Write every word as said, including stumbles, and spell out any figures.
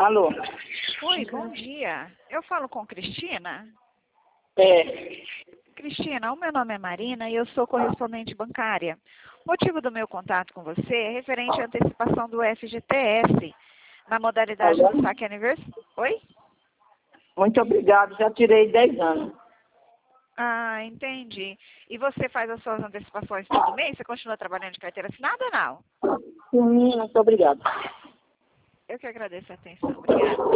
Alô? Oi, bom dia. Eu falo com Cristina? É. Cristina, o meu nome é Marina e eu sou correspondente bancária. O motivo do meu contato com você é referente à antecipação do F G T S na modalidade do saque aniversário. Oi? Muito obrigado, já tirei dez anos. Ah, entendi. E você faz as suas antecipações todo mês? Você continua trabalhando de carteira assinada ou não? Sim, muito obrigado. Eu que agradeço a atenção. Obrigada.